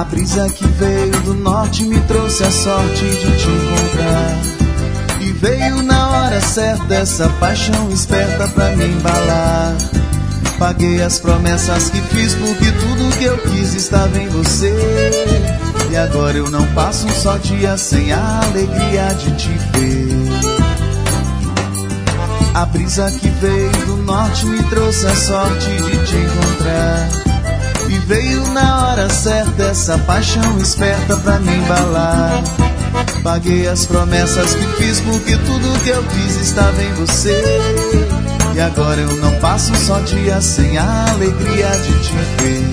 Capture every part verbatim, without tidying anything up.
brisa que veio do norte me trouxe a sorte de te encontrar. E veio na hora certa essa paixão esperta pra me embalar. Paguei as promessas que fiz porque tudo que eu quis estava em você. E agora eu não passo um só dia sem a alegria de te ver. A brisa que veio do norte me trouxe a sorte de te encontrar. E veio na hora certa essa paixão esperta pra me embalar. Paguei as promessas que fiz porque tudo que eu quis estava em você. E agora eu não passo um só dia sem a alegria de te ver.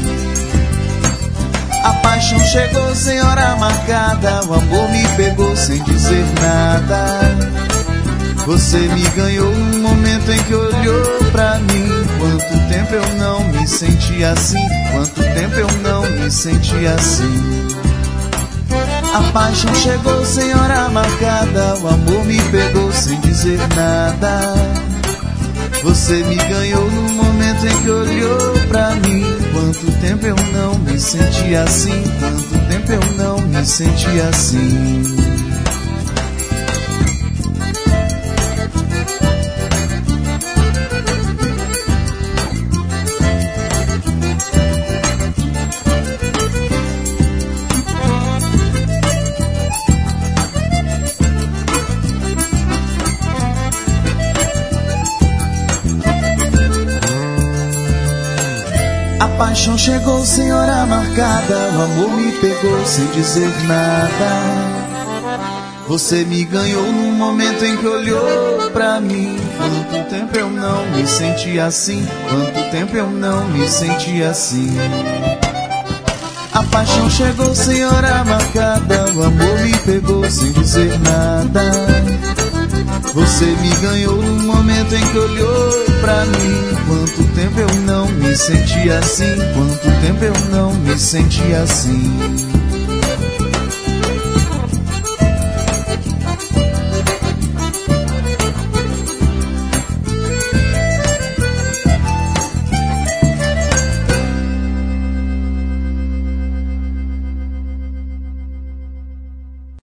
A paixão chegou sem hora marcada, o amor me pegou sem dizer nada. Você me ganhou no momento em que olhou pra mim. Quanto tempo eu não me senti assim, quanto tempo eu não me senti assim. A paixão chegou sem hora marcada, o amor me pegou sem dizer nada. Você me ganhou no momento em que olhou pra mim. Quanto tempo eu não me senti assim, quanto tempo eu não me senti assim. A paixão chegou sem hora marcada, o amor me pegou sem dizer nada. Você me ganhou no momento em que olhou pra mim. Quanto tempo eu não me senti assim, quanto tempo eu não me senti assim. A paixão chegou sem hora marcada, o amor me pegou sem dizer nada. Você me ganhou no momento em que olhou pra mim. Quanto tempo eu não me senti assim, quanto tempo eu não me senti assim.